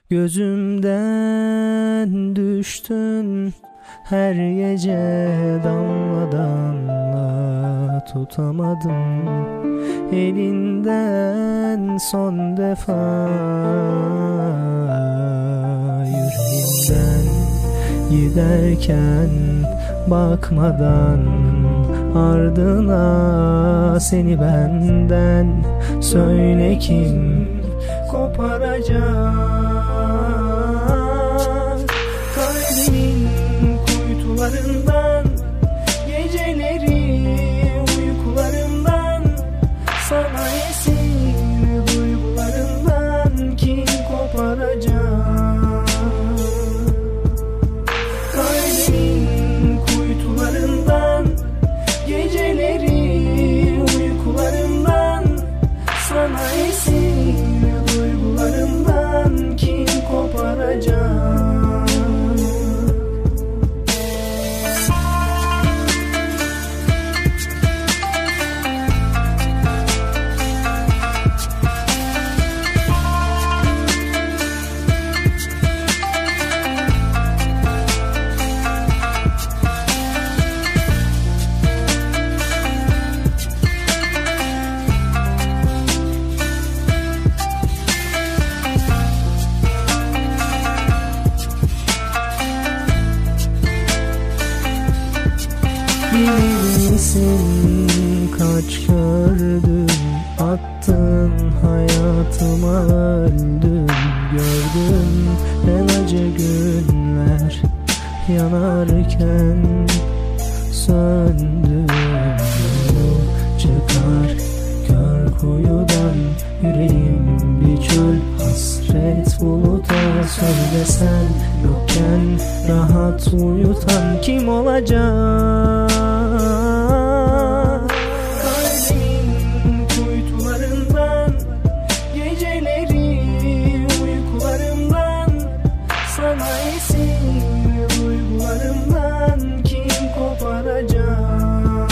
Gözümden düştün her gece, damla damla tutamadım elinden son defa. Yüreğimden giderken bakmadan ardına, seni benden söyle kim koparacak? Kalbimin kuytularından, geceleri uykularımdan, sana esir duygularımdan kim koparacak? Kalbimin kuytularından, geceleri uykularımdan, sana esir duygularımdan kim koparacak? Bilirsin kaç gördüm, attın hayatıma, öldüm. Gördüm en acı günler yanarken söndüm. Çıkar kör kuyudan yüreğim bir çöl, hasret buluta. Söylesen yokken rahat uyutan kim olacak? Kalbimin kuytularından, geceleri uykularımdan, sana esir duygularımdan kim koparacak?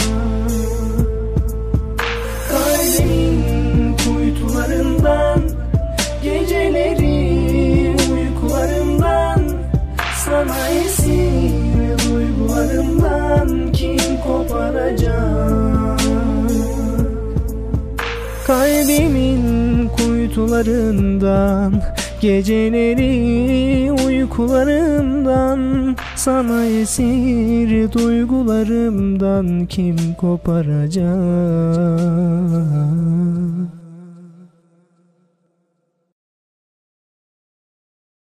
Kalbimin kuytularından, geceleri uykularımdan, sana esir duygularımdan kim koparacak? Kalbimin kuytularından, geceleri uykularımdan, sana esir duygularımdan kim koparacak?